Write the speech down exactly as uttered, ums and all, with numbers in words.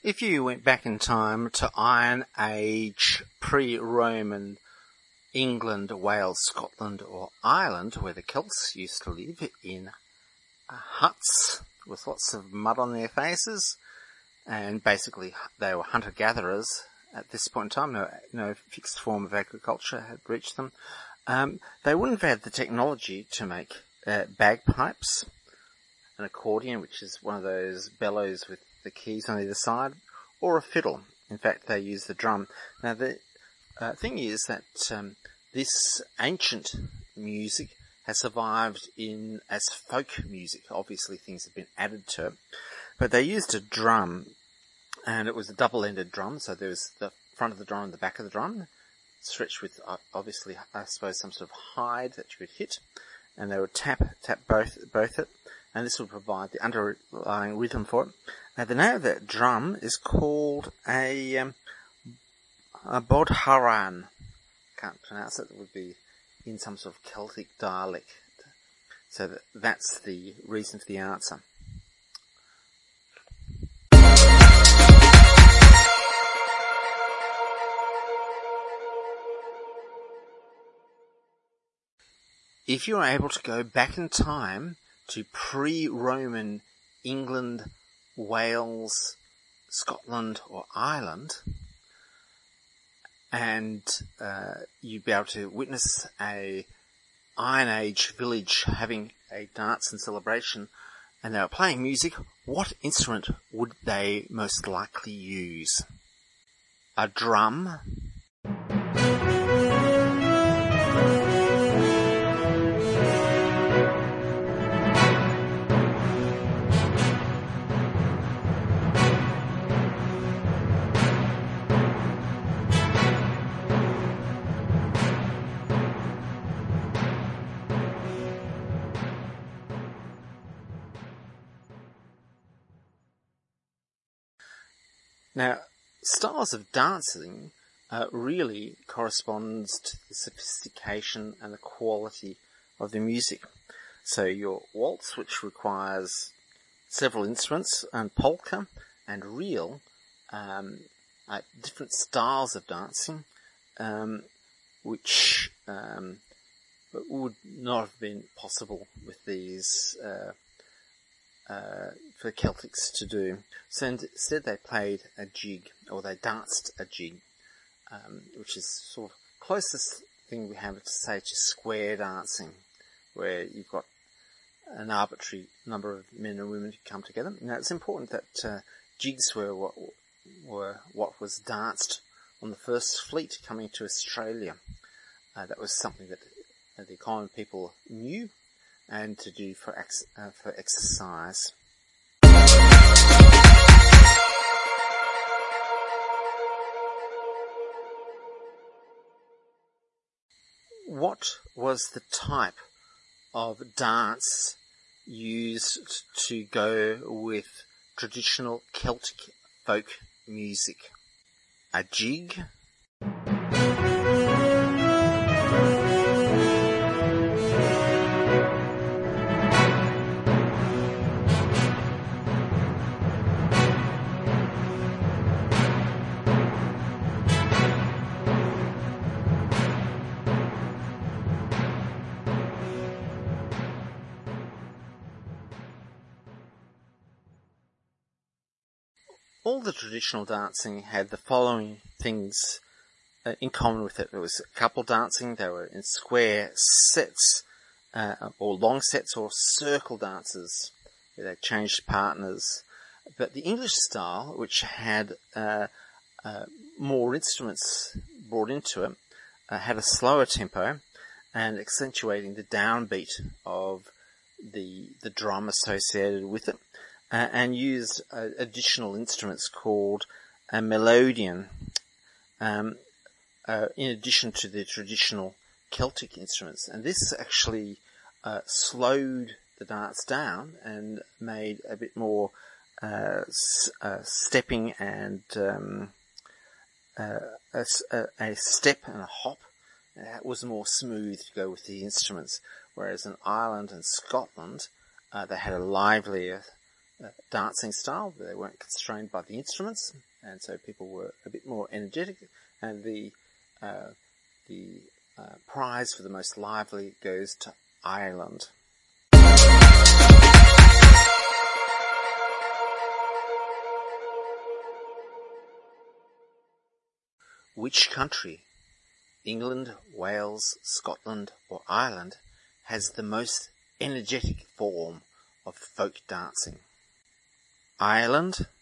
If you went back in time to Iron Age, pre-Roman England, Wales, Scotland or Ireland, where the Celts used to live in huts with lots of mud on their faces, and basically they were hunter-gatherers at this point in time, no, no fixed form of agriculture had reached them, um, they wouldn't have had the technology to make uh, bagpipes, an accordion, which is one of those bellows with the keys on either side, or a fiddle. In fact, they use the drum. Now, the uh, thing is that um, this ancient music has survived in as folk music. Obviously, things have been added to it, but they used a drum, and it was a double-ended drum. So there was the front of the drum and the back of the drum, stretched with uh, obviously, I suppose, some sort of hide that you could hit, and they would tap tap both both it. And this will provide the underlying rhythm for it. Now, the name of that drum is called a, um, a bodhran. Can't pronounce it. It would be in some sort of Celtic dialect. So that, that's the reason for the answer. If you are able to go back in time to pre-Roman England, Wales, Scotland or Ireland, and uh, you'd be able to witness a Iron Age village having a dance and celebration, and they were playing music, what instrument would they most likely use? A drum? Now, styles of dancing uh, really corresponds to the sophistication and the quality of the music. So your waltz, which requires several instruments, and polka and reel, um, are different styles of dancing, um, which um, would not have been possible with these uh, Uh, for Celtics to do. So instead they played a jig, or they danced a jig, um, which is sort of closest thing we have to say to square dancing, where you've got an arbitrary number of men and women who come together. Now it's important that uh, jigs were what, were what was danced on the first fleet coming to Australia. Uh, that was something that uh, the common people knew and to do for ex- uh, for exercise. What was the type of dance used to go with traditional Celtic folk music? A jig? All the traditional dancing had the following things uh, in common with it. There was couple dancing, they were in square sets, uh, or long sets, or circle dances, where they changed partners. But the English style, which had uh, uh, more instruments brought into it, uh, had a slower tempo, and accentuating the downbeat of the the drum associated with it. Uh, and used uh, additional instruments called a melodeon, um, uh, in addition to the traditional Celtic instruments. And this actually uh, slowed the dance down and made a bit more uh, s- uh, stepping and um, uh, a, a step and a hop. That was more smooth to go with the instruments. Whereas in Ireland and Scotland, uh, they had a livelier uh, dancing style. They weren't constrained by the instruments, and so people were a bit more energetic. And the uh, the uh, prize for the most lively goes to Ireland. Which country, England, Wales, Scotland or Ireland, has the most energetic form of folk dancing? Ireland,